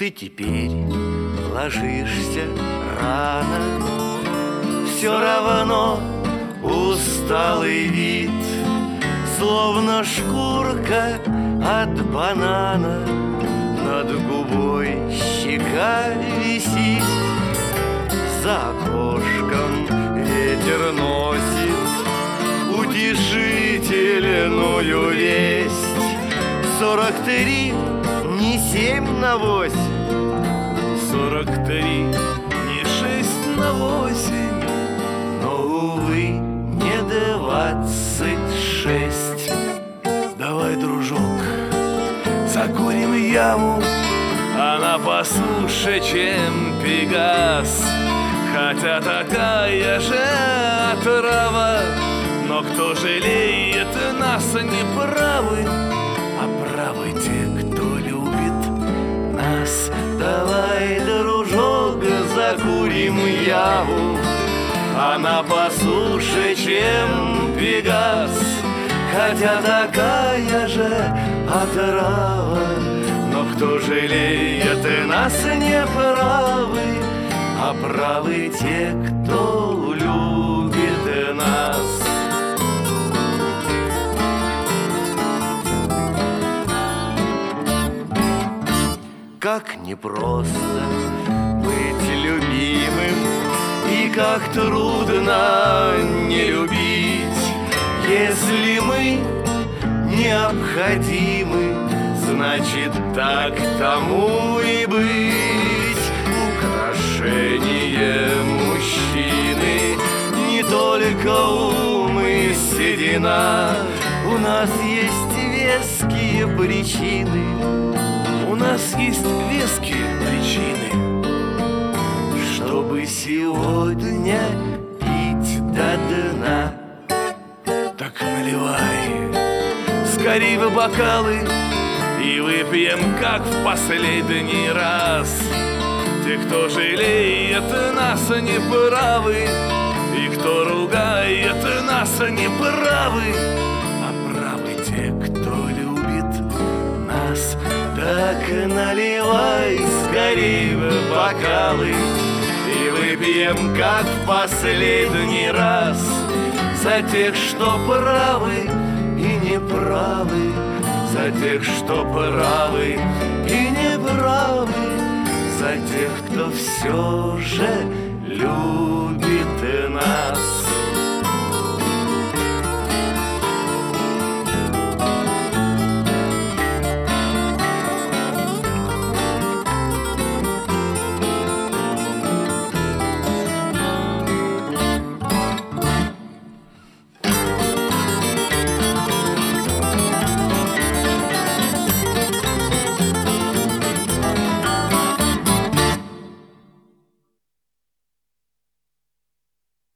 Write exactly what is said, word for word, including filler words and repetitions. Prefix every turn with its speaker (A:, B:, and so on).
A: Ты теперь ложишься рано, все равно усталый вид, словно шкурка от банана, над губой щека висит. За окошком ветер носит утешительную весть. Сорок три, не семь на восемь,
B: сорок три, не шесть на восемь,
A: но, увы, не двадцать шесть.
B: Давай, дружок, закурим яму, она послуше, чем Пегас. Хотя такая же отрава, но кто жалеет, нас не правы, а правы те, кто любит нас.
A: Давай, дружок, закурим яву, она послуше, чем Пегас. Хотя такая же отрава, но кто жалеет, нас не правы, а правы те, кто любит нас. Как непросто быть любимым, и как трудно не любить. Если мы необходимы, значит, так тому и быть. Украшение мужчины не только ум и седина. У нас есть веские причины,
B: у нас есть веские причины,
A: чтобы сегодня пить до дна.
B: Так наливай скорей в бокалы и выпьем, как в последний раз. Те, кто жалеет, нас не правы, и кто ругает, нас не правы, а правы те, кто любит нас.
A: Так наливай скорей в бокалы и выпьем, как в последний раз, за тех, что правы и неправы, за тех, что правы и неправы, за тех, кто все же любит